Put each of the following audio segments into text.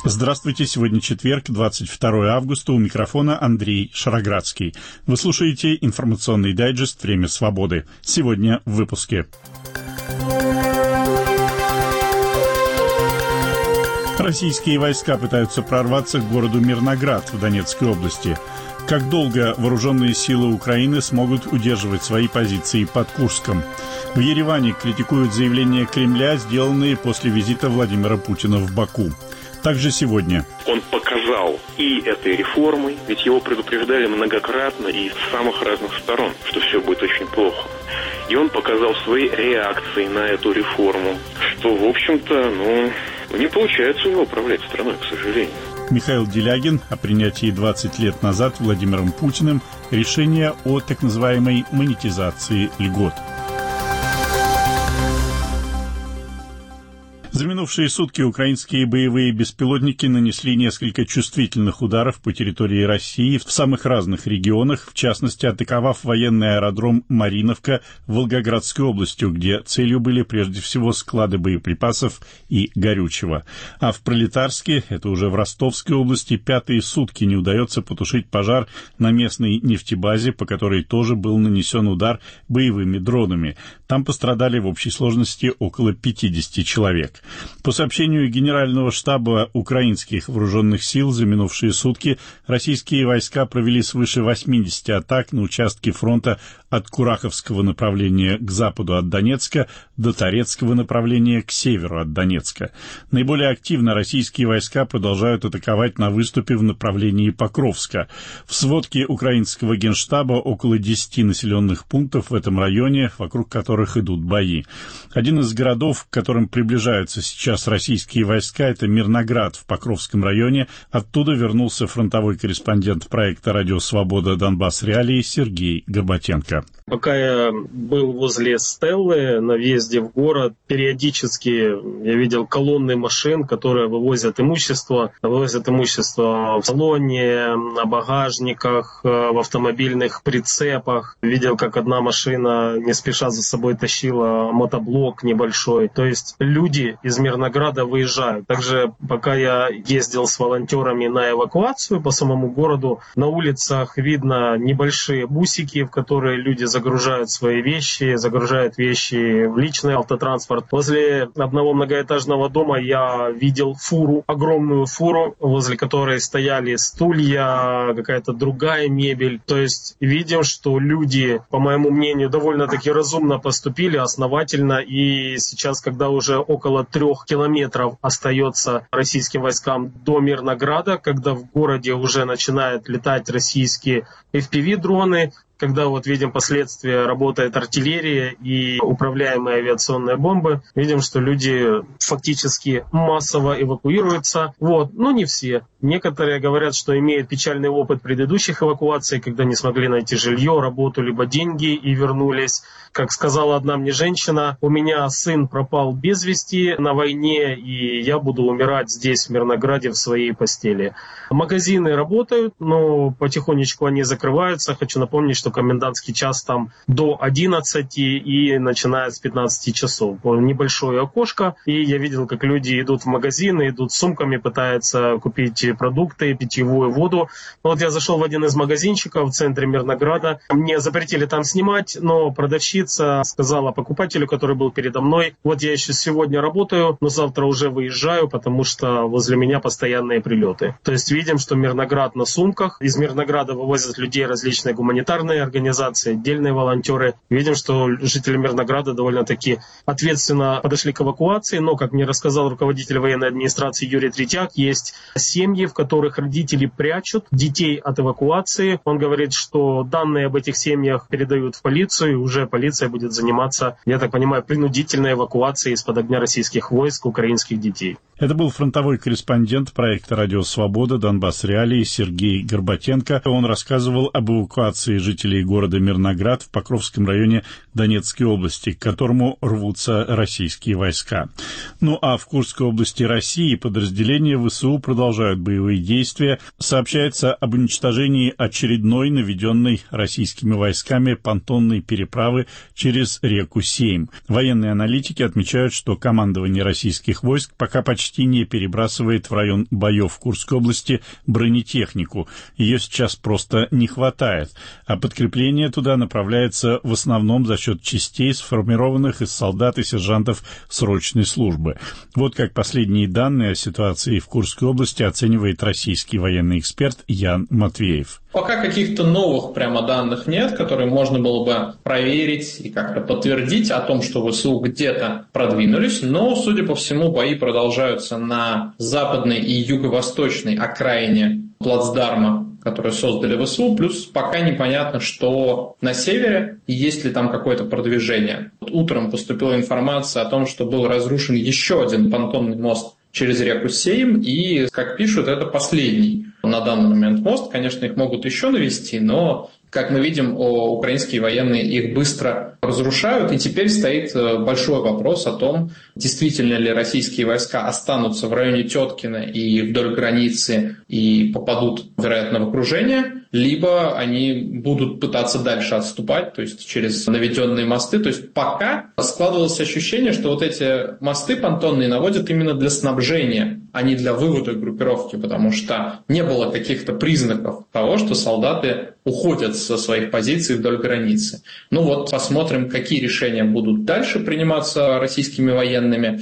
Здравствуйте, сегодня четверг, 22 августа, у микрофона Андрей Шароградский. Вы слушаете информационный дайджест «Время свободы». Сегодня в выпуске. Российские войска пытаются прорваться к городу Мирноград в Донецкой области. Как долго вооруженные силы Украины смогут удерживать свои позиции под Курском? В Ереване критикуют заявления Кремля, сделанные после визита Владимира Путина в Баку. Также сегодня. Он показал и этой реформой, ведь его предупреждали многократно и с самых разных сторон, что все будет очень плохо. И он показал свои реакции на эту реформу, что, в общем-то, не получается у него управлять страной, к сожалению. Михаил Делягин о принятии 20 лет назад Владимиром Путиным решения о так называемой монетизации льгот. За минувшие сутки украинские боевые беспилотники нанесли несколько чувствительных ударов по территории России в самых разных регионах, в частности, атаковав военный аэродром Мариновка в Волгоградской области, где целью были прежде всего склады боеприпасов и горючего. А в Пролетарске, это уже в Ростовской области, пятые сутки не удается потушить пожар на местной нефтебазе, по которой тоже был нанесен удар боевыми дронами. Там пострадали в общей сложности около 50 человек. По сообщению Генерального штаба украинских вооруженных сил, за минувшие сутки российские войска провели свыше 80 атак на участке фронта от Кураховского направления к западу от Донецка до Торецкого направления к северу от Донецка. Наиболее активно российские войска продолжают атаковать на выступе в направлении Покровска. В сводке украинского генштаба около 10 населенных пунктов в этом районе, вокруг которых идут бои. Один из городов, к которым приближаются сейчас российские войска, это Мирноград в Покровском районе. Оттуда вернулся фронтовой корреспондент проекта «Радио Свобода. Донбасс Реалии» Сергей Горбатенко. Пока я был возле Стеллы на въезде в город, периодически я видел колонны машин, которые вывозят имущество в салоне, на багажниках, в автомобильных прицепах. Видел, как одна машина не спеша за собой тащила мотоблок небольшой. То есть люди из Мирнограда выезжают. Также пока я ездил с волонтерами на эвакуацию по самому городу, на улицах видно небольшие бусики, в которые люди загружают свои вещи, загружают вещи в личный автотранспорт. Возле одного многоэтажного дома я видел фуру, огромную фуру, возле которой стояли стулья, какая-то другая мебель. То есть видим, что люди, по моему мнению, довольно-таки разумно поступили, основательно. И сейчас, когда уже около 3 километров остается российским войскам до Мирнограда, когда в городе уже начинают летать российские FPV-дроны, когда видим последствия, работает артиллерия и управляемые авиационные бомбы, видим, что люди фактически массово эвакуируются. Не все. Некоторые говорят, что имеют печальный опыт предыдущих эвакуаций, когда не смогли найти жилье, работу, либо деньги и вернулись. Как сказала одна мне женщина, у меня сын пропал без вести на войне, и я буду умирать здесь, в Мирнограде, в своей постели. Магазины работают, но потихонечку они закрываются. Хочу напомнить, что комендантский час там до 11 и начиная с 15 часов. Небольшое окошко, и я видел, как люди идут в магазины, идут с сумками, пытаются купить продукты, питьевую воду. Я зашел в один из магазинчиков в центре Мирнограда. Мне запретили там снимать, но продавщица сказала покупателю, который был передо мной: я еще сегодня работаю, но завтра уже выезжаю, потому что возле меня постоянные прилеты. То есть видим, что Мирноград на сумках. Из Мирнограда вывозят людей различные гуманитарные организации, отдельные волонтеры. Видим, что жители Мирнограда довольно-таки ответственно подошли к эвакуации, но, как мне рассказал руководитель военной администрации Юрий Третьяк, есть семьи, в которых родители прячут детей от эвакуации. Он говорит, что данные об этих семьях передают в полицию, и уже полиция будет заниматься, я так понимаю, принудительной эвакуацией из-под огня российских войск украинских детей. Это был фронтовой корреспондент проекта «Радио Свобода. Донбасс Реалии» Сергей Горбатенко. Он рассказывал об эвакуации жителей города Мирноград в Покровском районе Донецкой области, к которому рвутся российские войска. А в Курской области России подразделения ВСУ продолжают боевые действия, сообщается об уничтожении очередной наведенной российскими войсками понтонной переправы через реку Сейм. Военные аналитики отмечают, что командование российских войск пока почти не перебрасывает в район боев в Курской области бронетехнику. Ее сейчас просто не хватает, а подкрепление туда направляется в основном за счет частей, сформированных из солдат и сержантов срочной службы. Вот как последние данные о ситуации в Курской области оценивает российский военный эксперт Ян Матвеев. Пока каких-то новых прямо данных нет, которые можно было бы проверить и как-то подтвердить о том, что ВСУ где-то продвинулись, но, судя по всему, бои продолжаются на западной и юго-восточной окраине плацдарма, который создали ВСУ, плюс пока непонятно, что на севере и есть ли там какое-то продвижение. Утром поступила информация о том, что был разрушен еще один понтонный мост через реку Сейм, и, как пишут, это последний на данный момент мост. Конечно, их могут еще навести, но, как мы видим, украинские военные их быстро разрушают, и теперь стоит большой вопрос о том, действительно ли российские войска останутся в районе Теткина и вдоль границы и попадут, вероятно, в окружение, либо они будут пытаться дальше отступать, то есть через наведенные мосты. То есть пока складывалось ощущение, что вот эти мосты понтонные наводят именно для снабжения, а не для вывода группировки, потому что не было каких-то признаков того, что солдаты уходят со своих позиций вдоль границы. Ну вот, посмотрим, какие решения будут дальше приниматься российскими военными.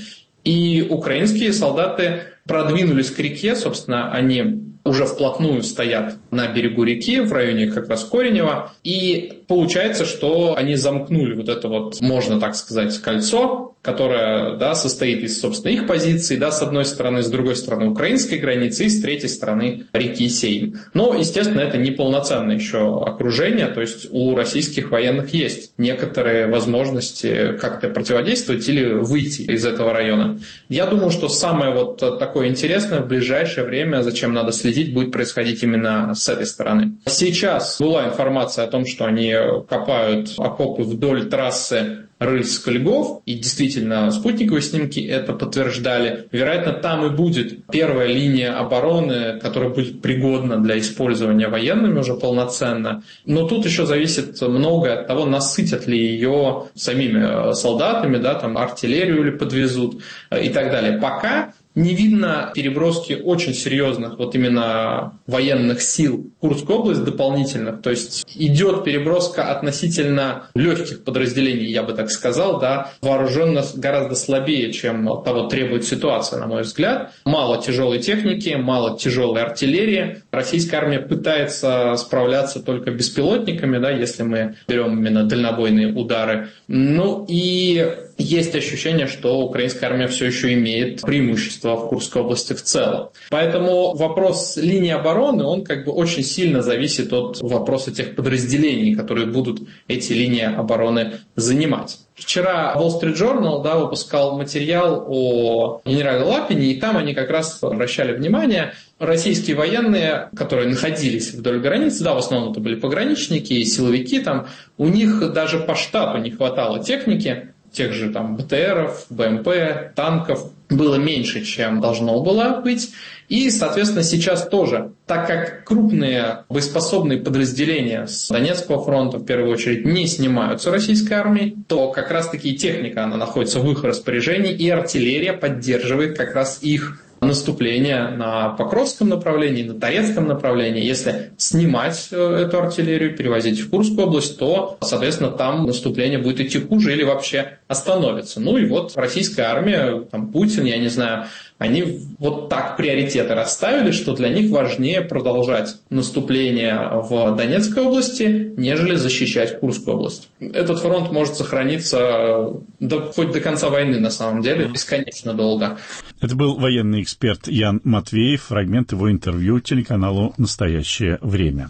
И украинские солдаты продвинулись к реке, собственно, они уже вплотную стоят на берегу реки, в районе как раз Коренева, и получается, что они замкнули вот это вот, можно так сказать, кольцо, которое, да, состоит из, собственно, их позиций, да, с одной стороны, с другой стороны украинской границы и с третьей стороны реки Сейм. Но, естественно, это не полноценное еще окружение, то есть у российских военных есть некоторые возможности как-то противодействовать или выйти из этого района. Я думаю, что самое вот такое интересное в ближайшее время, зачем надо следить, будет происходить именно с этой стороны. Сейчас была информация о том, что они копают окопы вдоль трассы Рыльск-Льгов, и действительно спутниковые снимки это подтверждали. Вероятно, там и будет первая линия обороны, которая будет пригодна для использования военными уже полноценно. Но тут еще зависит многое от того, насытят ли ее самими солдатами, да, там артиллерию ли подвезут и так далее. Пока не видно переброски очень серьезных вот именно военных сил в Курскую область дополнительных. То есть идет переброска относительно легких подразделений, я бы так сказал, да, вооруженных гораздо слабее, чем того требует ситуация, на мой взгляд. Мало тяжелой техники, мало тяжелой артиллерии. Российская армия пытается справляться только беспилотниками, да, если мы берем именно дальнобойные удары. Ну и есть ощущение, что украинская армия все еще имеет преимущество в Курской области в целом. Поэтому вопрос линии обороны, он как бы очень сильно зависит от вопроса тех подразделений, которые будут эти линии обороны занимать. Вчера Wall Street Journal, да, выпускал материал о генерале Лапине, и там они как раз обращали внимание, российские военные, которые находились вдоль границы, да, в основном это были пограничники и силовики, там, у них даже по штату не хватало техники, тех же там БТРов, БМП, танков было меньше, чем должно было быть. И, соответственно, сейчас тоже, так как крупные боеспособные подразделения с Донецкого фронта, в первую очередь, не снимаются российской армией, то как раз-таки и техника, она находится в их распоряжении, и артиллерия поддерживает как раз их наступление на Покровском направлении, на Торецком направлении. Если снимать эту артиллерию, перевозить в Курскую область, то, соответственно, там наступление будет идти хуже или вообще остановится. Ну и вот российская армия, там, Путин, я не знаю, они вот так приоритеты расставили, что для них важнее продолжать наступление в Донецкой области, нежели защищать Курскую область. Этот фронт может сохраниться хоть до конца войны, на самом деле, бесконечно долго. Это был военный эксперт Ян Матвеев, фрагмент его интервью телеканалу «Настоящее время».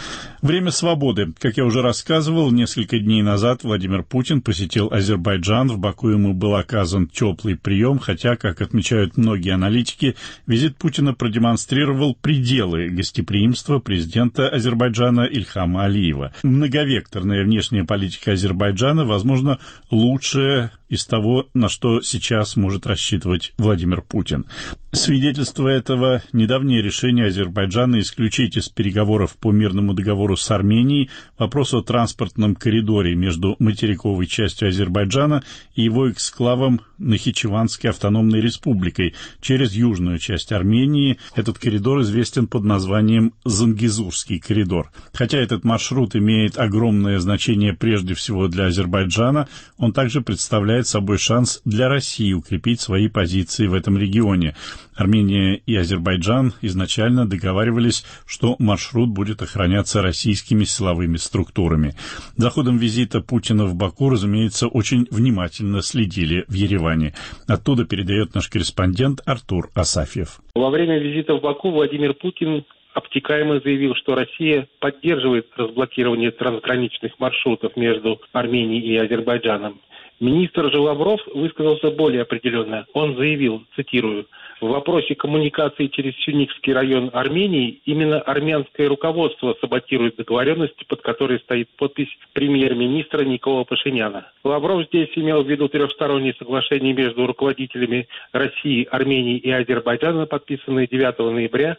Время свободы. Как я уже рассказывал, несколько дней назад Владимир Путин посетил Азербайджан. В Баку ему был оказан теплый прием, хотя, как отмечают многие аналитики, визит Путина продемонстрировал пределы гостеприимства президента Азербайджана Ильхама Алиева. Многовекторная внешняя политика Азербайджана, возможно, лучшая из того, на что сейчас может рассчитывать Владимир Путин. Свидетельство этого – недавнее решение Азербайджана исключить из переговоров по мирному договору с Арменией вопрос о транспортном коридоре между материковой частью Азербайджана и его эксклавом Нахичеванской автономной республикой через южную часть Армении. Этот коридор известен под названием Зангезурский коридор. Хотя этот маршрут имеет огромное значение прежде всего для Азербайджана, он также представляет собой шанс для России укрепить свои позиции в этом регионе. Армения и Азербайджан изначально договаривались, что маршрут будет охраняться российскими силовыми структурами. За ходом визита Путина в Баку, разумеется, очень внимательно следили в Ереване. Оттуда передает наш корреспондент Артур Асафьев. Во время визита в Баку Владимир Путин обтекаемо заявил, что Россия поддерживает разблокирование трансграничных маршрутов между Арменией и Азербайджаном. Министр же Лавров высказался более определенно. Он заявил, цитирую, «В вопросе коммуникации через Сюникский район Армении именно армянское руководство саботирует договоренности, под которой стоит подпись премьер-министра Никола Пашиняна». Лавров здесь имел в виду трехстороннее соглашение между руководителями России, Армении и Азербайджана, подписанное 9 ноября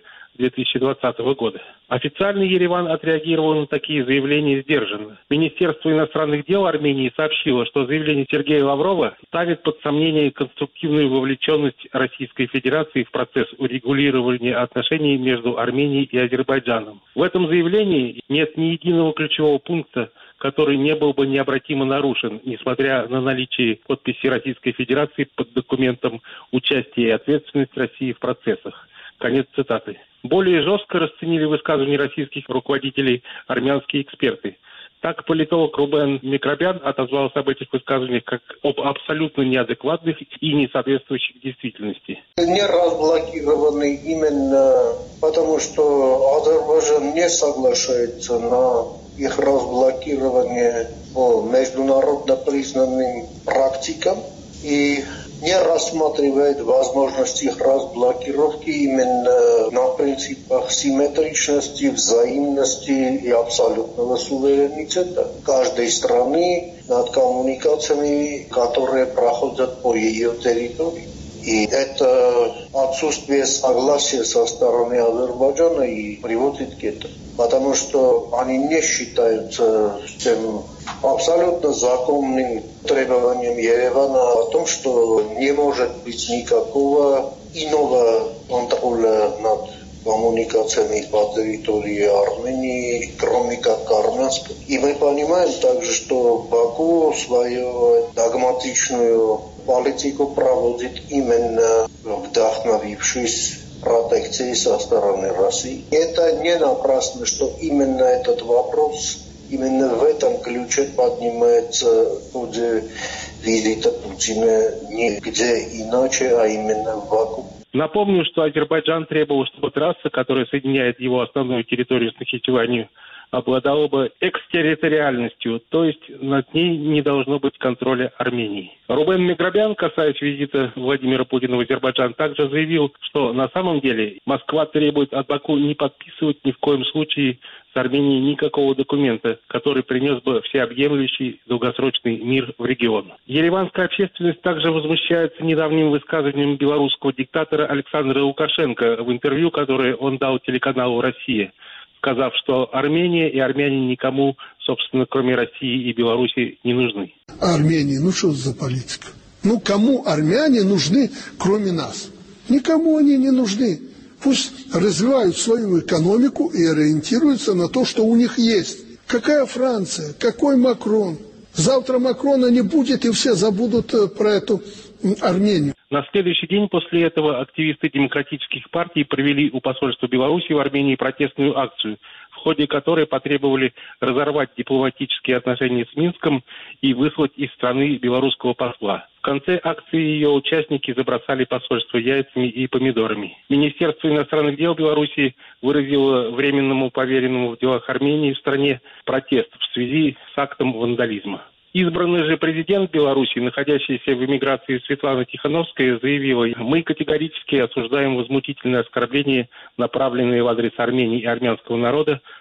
2020 года. Официальный Ереван отреагировал на такие заявления сдержанно. Министерство иностранных дел Армении сообщило, что заявление Сергея Лаврова ставит под сомнение конструктивную вовлеченность Российской Федерации в процесс урегулирования отношений между Арменией и Азербайджаном. В этом заявлении нет ни единого ключевого пункта, который не был бы необратимо нарушен, несмотря на наличие подписи Российской Федерации под документом участия и ответственности России в процессах. Конец цитаты. Более жестко расценили высказывания российских руководителей армянские эксперты. Так политолог Рубен Микробян отозвался об этих высказываниях как об абсолютно неадекватных и не соответствующих действительности. Не разблокированы именно потому, что Азербайджан не соглашается на их разблокирование по международно признанным практикам и не рассматривает возможность их разблокировки именно на принципах симметричности, взаимности и абсолютного суверенитета каждой страны над коммуникациями, которые проходят по ее территории. И это отсутствие согласия со стороны Азербайджана и приводит к этому. Потому что они не считаются тем абсолютно законным требованием Еревана о том, что не может быть никакого иного контроля над коммуникациями по территории Армении, кроме как армянской. И мы понимаем также, что Баку свою догматичную политику проводит именно вдохновившись протекцией со стороны России. Это не напрасно, что именно этот вопрос именно в этом ключе поднимается в ходе визита Путина нигде иначе, а именно в Баку. Напомню, что Азербайджан требовал, чтобы трасса, которая соединяет его основную территорию с Нахичеванью, обладала бы экстерриториальностью, то есть над ней не должно быть контроля Армении. Рубен Микробян, касаясь визита Владимира Путина в Азербайджан, также заявил, что на самом деле Москва требует от Баку не подписывать ни в коем случае с Арменией никакого документа, который принес бы всеобъемлющий долгосрочный мир в регион. Ереванская общественность также возмущается недавним высказыванием белорусского диктатора Александра Лукашенко в интервью, которое он дал телеканалу «Россия», сказав, что Армения и армяне никому, собственно, кроме России и Беларуси, не нужны. Армения, что за политика? Кому армяне нужны, кроме нас? Никому они не нужны. Пусть развивают свою экономику и ориентируются на то, что у них есть. Какая Франция? Какой Макрон? Завтра Макрона не будет, и все забудут про эту Армению. На следующий день после этого активисты демократических партий провели у посольства Беларуси в Армении протестную акцию, в ходе которой потребовали разорвать дипломатические отношения с Минском и выслать из страны белорусского посла. В конце акции ее участники забросали посольство яйцами и помидорами. Министерство иностранных дел Беларуси выразило временному поверенному в делах Армении в стране протест в связи с актом вандализма. Избранный же президент Беларуси, находящийся в эмиграции Светлана Тихановская, заявила: «Мы категорически осуждаем возмутительные оскорбления, направленные в адрес Армении и армянского народа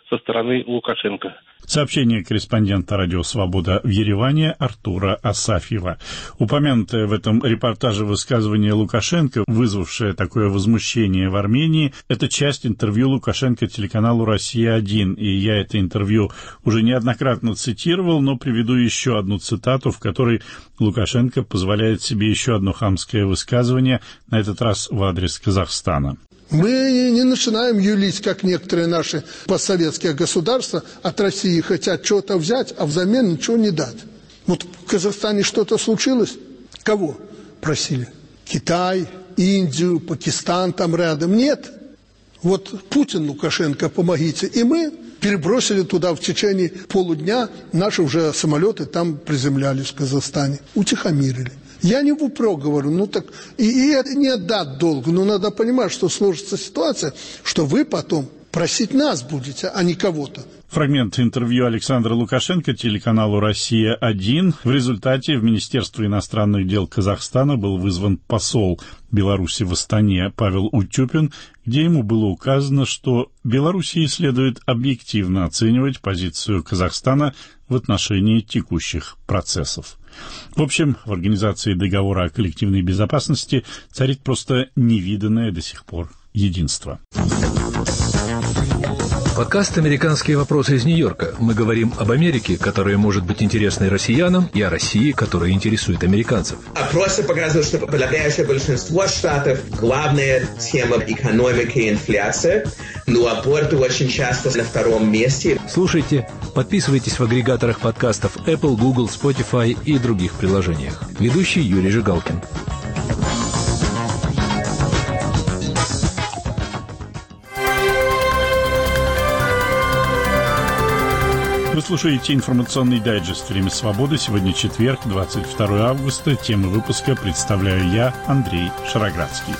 со стороны Лукашенко. Сообщение корреспондента «Радио Свобода» в Ереване Артура Асафьева. Упомянутое в этом репортаже высказывание Лукашенко, вызвавшее такое возмущение в Армении, это часть интервью Лукашенко телеканалу «Россия-1». И я это интервью уже неоднократно цитировал, но приведу еще одну цитату, в которой Лукашенко позволяет себе еще одно хамское высказывание, на этот раз в адрес Казахстана. Мы не начинаем юлить, как некоторые наши постсоветские государства от России хотят что-то взять, а взамен ничего не дать. Вот в Казахстане что-то случилось? Кого просили? Китай, Индию, Пакистан там рядом? Нет. Вот Путин, Лукашенко, помогите. И мы перебросили туда в течение полудня, наши уже самолеты там приземлялись в Казахстане, утихомирили. Я не в упрек говорю, ну так и это не отдать долг, но надо понимать, что сложится ситуация, что вы потом просить нас будете, а не кого-то. Фрагмент интервью Александра Лукашенко телеканалу «Россия-1». В результате в Министерство иностранных дел Казахстана был вызван посол Беларуси в Астане Павел Утюпин, где ему было указано, что Белоруссии следует объективно оценивать позицию Казахстана в отношении текущих процессов. В общем, в Организации договора о коллективной безопасности царит просто невиданное до сих пор единство. Подкаст «Американские вопросы» из Нью-Йорка. Мы говорим об Америке, которая может быть интересной россиянам, и о России, которая интересует американцев. Опросы показывают, что подавляющее большинство штатов главная тема экономики и инфляция, но аборты очень часто на втором месте. Слушайте, подписывайтесь в агрегаторах подкастов Apple, Google, Spotify и других приложениях. Ведущий Юрий Жигалкин. Вы слушаете информационный дайджест «Время свободы». Сегодня четверг, 22 августа. Темы выпуска представляю я, Андрей Шароградский.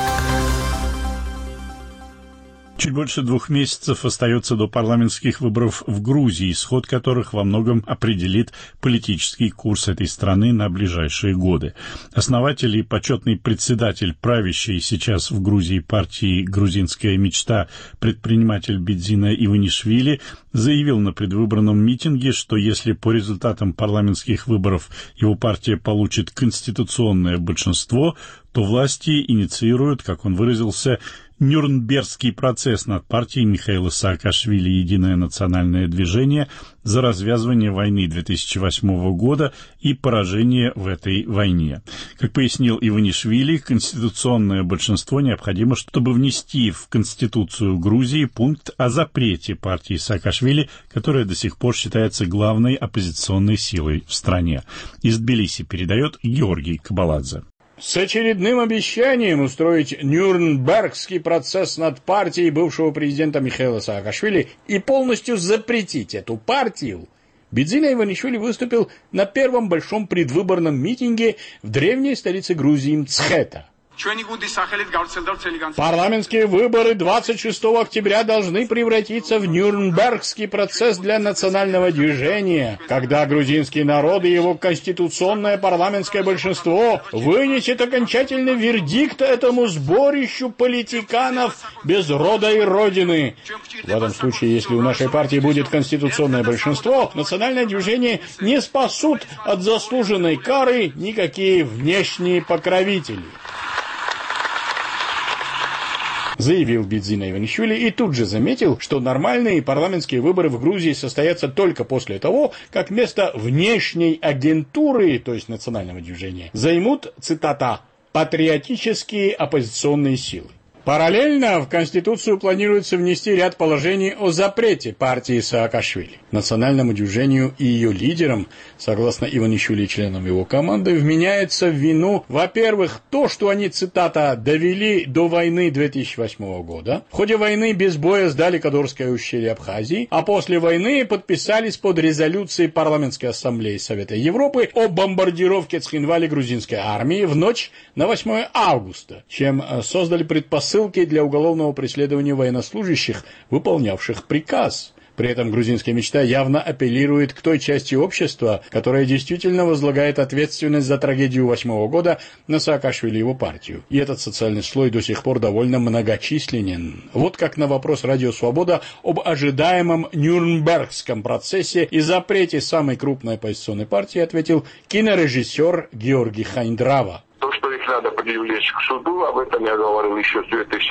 Чуть больше 2 месяцев остается до парламентских выборов в Грузии, исход которых во многом определит политический курс этой страны на ближайшие годы. Основатель и почетный председатель правящей сейчас в Грузии партии «Грузинская мечта» предприниматель Бидзина Иванишвили заявил на предвыборном митинге, что если по результатам парламентских выборов его партия получит конституционное большинство, то власти инициируют, как он выразился, Нюрнбергский процесс над партией Михаила Саакашвили «Единое национальное движение» за развязывание войны 2008 года и поражение в этой войне. Как пояснил Иванишвили, конституционное большинство необходимо, чтобы внести в Конституцию Грузии пункт о запрете партии Саакашвили, которая до сих пор считается главной оппозиционной силой в стране. Из Тбилиси передает Георгий Кабаладзе. С очередным обещанием устроить Нюрнбергский процесс над партией бывшего президента Михаила Саакашвили и полностью запретить эту партию, Бидзина Иванишвили выступил на первом большом предвыборном митинге в древней столице Грузии Мцхета. Парламентские выборы 26 октября должны превратиться в Нюрнбергский процесс для национального движения, когда грузинский народ и его конституционное парламентское большинство вынесет окончательный вердикт этому сборищу политиканов без рода и родины. В этом случае, если у нашей партии будет конституционное большинство, национальное движение не спасут от заслуженной кары никакие внешние покровители, заявил Бидзина Иванишвили и тут же заметил, что нормальные парламентские выборы в Грузии состоятся только после того, как место внешней агентуры, то есть национального движения, займут, цитата, «патриотические оппозиционные силы». Параллельно в Конституцию планируется внести ряд положений о запрете партии Саакашвили. Национальному движению и ее лидерам, согласно Иванишвили и членам его команды, вменяется в вину, во-первых, то, что они, цитата, «довели до войны 2008 года, в ходе войны без боя сдали Кадорское ущелье Абхазии, а после войны подписались под резолюцией Парламентской ассамблеи Совета Европы о бомбардировке Цхинвали грузинской армии в ночь на 8 августа, чем создали предпосылки для уголовного преследования военнослужащих, выполнявших приказ». При этом грузинская мечта явно апеллирует к той части общества, которая действительно возлагает ответственность за трагедию 2008 года на Саакашвили и его партию. И этот социальный слой до сих пор довольно многочисленен. Вот как на вопрос «Радио Свобода» об ожидаемом Нюрнбергском процессе и запрете самой крупной оппозиционной партии ответил кинорежиссер Георгий Хайндрава. То, что их надо привлечь к суду, об этом я говорил еще с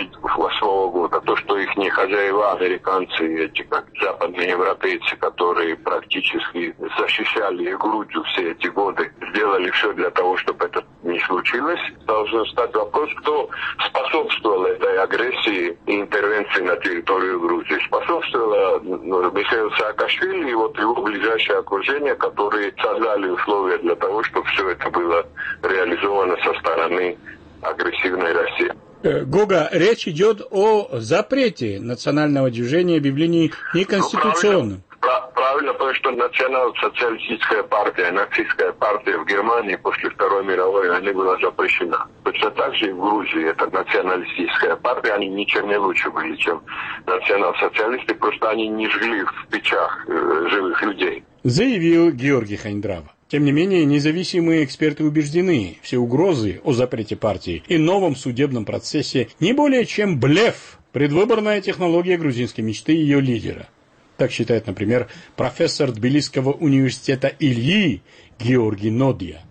2008 года. То, что их не хозяева, американцы, эти как западные европейцы, которые практически защищали Грузию все эти годы, сделали все для того, чтобы это не случилось. Должен стать вопрос, кто способствовал этой агрессии и интервенции на территорию Грузии. Способствовало Михаил Саакашвили и вот его ближайшее окружение, которые создали условия для того, чтобы все это было реализовано со стороны агрессивной России. Гога, речь идет о запрете национального движения, объявлении неконституционным. Правильно, потому что национал-социалистическая партия, нацистская партия в Германии после Второй мировой войны была запрещена. Точно так же и в Грузии эта националистическая партия, они ничем не лучше были, чем национал-социалисты, просто они не жгли в печах живых людей. Заявил Георгий Хайндрава. Тем не менее, независимые эксперты убеждены, все угрозы о запрете партии и новом судебном процессе не более чем блеф, предвыборная технология грузинской мечты и ее лидера. Так считает, например, профессор Тбилисского университета Ильи Георгий Нодия.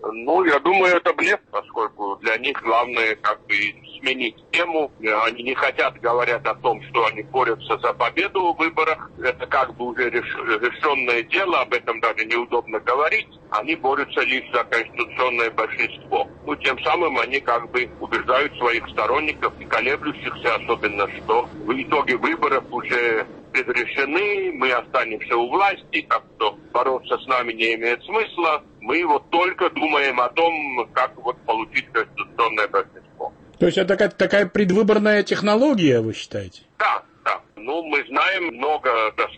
Я думаю, это блеф, поскольку для них главное сменить тему. Они не хотят говорить о том, что они борются за победу в выборах. Это уже решенное дело, об этом даже неудобно говорить. Они борются лишь за конституционное большинство. Тем самым они убеждают своих сторонников и колеблющихся, особенно, что в итоге выборов уже предрешены, мы останемся у власти, так что бороться с нами не имеет смысла. Мы только думаем о том, как получить конституционное большинство. То есть это такая предвыборная технология, вы считаете? Да. Мы знаем много,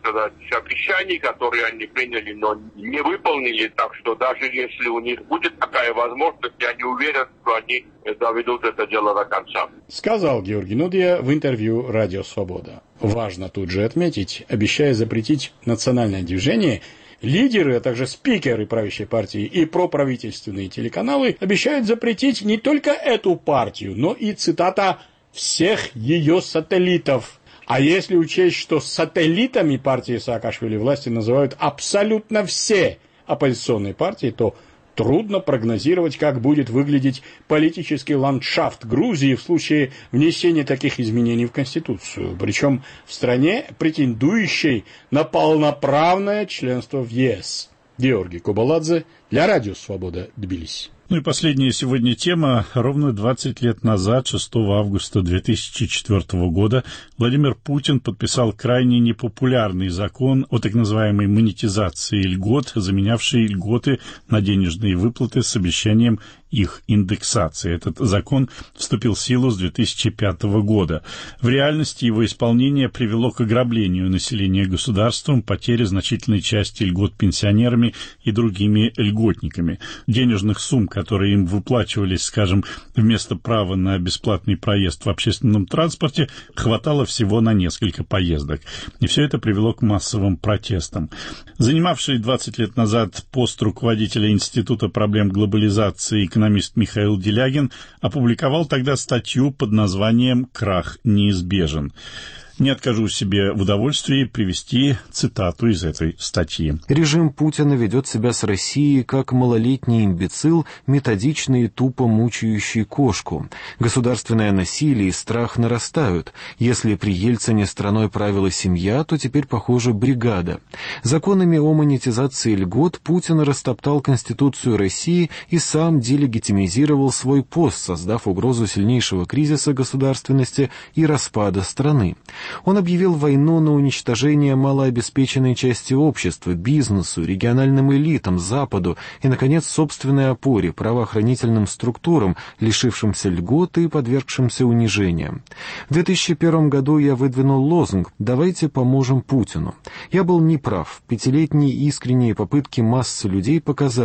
обещаний, которые они приняли, но не выполнили, так что даже если у них будет такая возможность, я не уверен, что они доведут это дело до конца. Сказал Георгий Нодия в интервью «Радио Свобода». Важно тут же отметить, обещая запретить национальное движение, лидеры, а также спикеры правящей партии и проправительственные телеканалы обещают запретить не только эту партию, но и, цитата, «всех ее сателлитов». А если учесть, что сателлитами партии Саакашвили власти называют абсолютно все оппозиционные партии, то трудно прогнозировать, как будет выглядеть политический ландшафт Грузии в случае внесения таких изменений в Конституцию, причем в стране, претендующей на полноправное членство в ЕС. Георгий Кобаладзе для Радио Свобода, Тбилиси. И последняя сегодня тема. Ровно 20 лет назад, 6 августа 2004 года, Владимир Путин подписал крайне непопулярный закон о так называемой монетизации льгот, заменявший льготы на денежные выплаты с обещанием их индексации. Этот закон вступил в силу с 2005 года. В реальности его исполнение привело к ограблению населения государством, потере значительной части льгот пенсионерами и другими льготниками. Денежных сумм, которые им выплачивались, скажем, вместо права на бесплатный проезд в общественном транспорте, хватало всего на несколько поездок. И все это привело к массовым протестам. Занимавший 20 лет назад пост руководителя Института проблем глобализации экономист Михаил Делягин опубликовал тогда статью под названием «Крах неизбежен». Не откажу себе в удовольствии привести цитату из этой статьи. Режим Путина ведет себя с Россией как малолетний имбецил, методично и тупо мучающий кошку. Государственное насилие и страх нарастают. Если при Ельцине страной правила семья, то теперь, похоже, бригада. Законами о монетизации льгот Путин растоптал Конституцию России и сам делегитимизировал свой пост, создав угрозу сильнейшего кризиса государственности и распада страны. Он объявил войну на уничтожение малообеспеченной части общества, бизнесу, региональным элитам, Западу и, наконец, собственной опоре, правоохранительным структурам, лишившимся льготы и подвергшимся унижениям. В 2001 году я выдвинул лозунг «Давайте поможем Путину». Я был неправ. Пятилетние искренние попытки массы людей показали,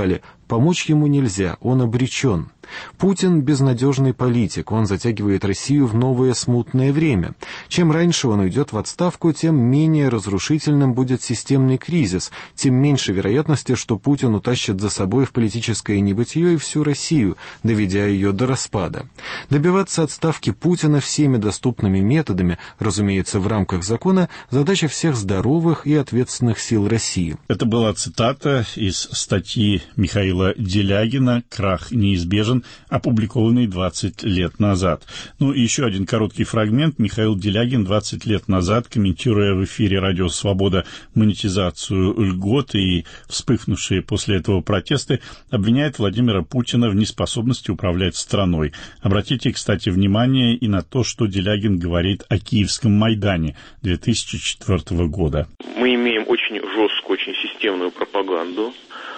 Помочь ему нельзя, он обречен. Путин – безнадежный политик, он затягивает Россию в новое смутное время. Чем раньше он уйдет в отставку, тем менее разрушительным будет системный кризис, тем меньше вероятности, что Путин утащит за собой в политическое небытие и всю Россию, доведя ее до распада. Добиваться отставки Путина всеми доступными методами, разумеется, в рамках закона, задача всех здоровых и ответственных сил России. Это была цитата из статьи Михаила Делягина «Крах неизбежен», опубликованный 20 лет назад. Ну и еще один короткий фрагмент. Михаил Делягин 20 лет назад, комментируя в эфире «Радио Свобода» монетизацию льгот и вспыхнувшие после этого протесты, обвиняет Владимира Путина в неспособности управлять страной. Обратите, кстати, внимание и на то, что Делягин говорит о Киевском Майдане 2004 года. Мы имеем очень жесткую, очень системную пропаганду,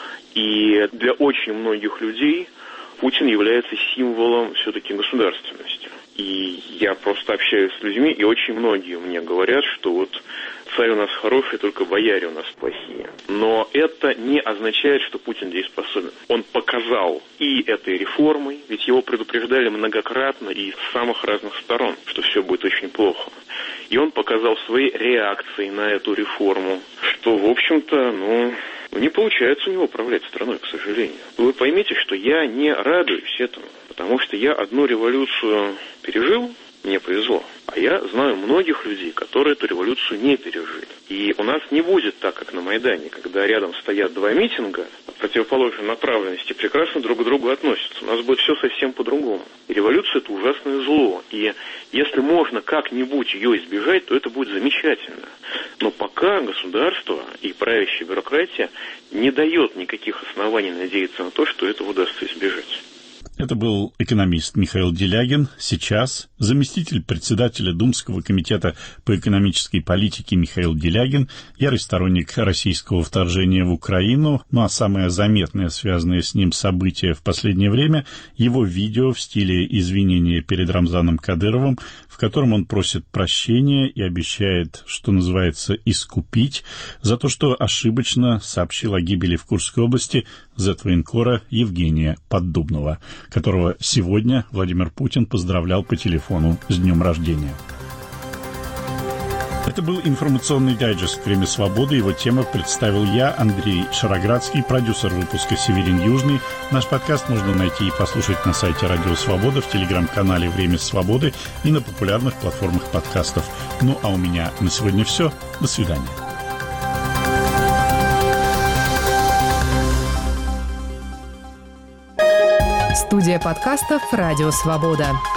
и для очень многих людей Путин является символом все-таки государственности. И я просто общаюсь с людьми, и очень многие мне говорят, что вот царь у нас хороший, только бояре у нас плохие. Но это не означает, что Путин дееспособен. Он показал и этой реформой, ведь его предупреждали многократно и с самых разных сторон, что все будет очень плохо. И он показал свои реакции на эту реформу, что, в общем-то, не получается у него управлять страной, к сожалению. Вы поймите, что я не радуюсь этому, потому что я одну революцию пережил, мне повезло. А я знаю многих людей, которые эту революцию не пережили. И у нас не будет так, как на Майдане, когда рядом стоят два митинга противоположной направленности, прекрасно друг к другу относятся. У нас будет все совсем по-другому. И революция – это ужасное зло. И если можно как-нибудь ее избежать, то это будет замечательно. Но пока государство и правящая бюрократия не дает никаких оснований надеяться на то, что этого удастся избежать. Это был экономист Михаил Делягин. Сейчас заместитель председателя Думского комитета по экономической политике Михаил Делягин, ярый сторонник российского вторжения в Украину, а самое заметное, связанное с ним событие в последнее время, его видео в стиле извинения перед Рамзаном Кадыровым, в котором он просит прощения и обещает, что называется, искупить за то, что ошибочно сообщил о гибели в Курской области зэт-военкора Евгения Поддубного, которого сегодня Владимир Путин поздравлял по телефону с днем рождения. Это был информационный дайджест «Время свободы». Его тему представил я, Андрей Шароградский, продюсер выпуска «Северин Южный». Наш подкаст можно найти и послушать на сайте «Радио Свобода», в телеграм-канале «Время свободы» и на популярных платформах подкастов. Ну а у меня на сегодня все. До свидания. Студия подкастов «Радио Свобода».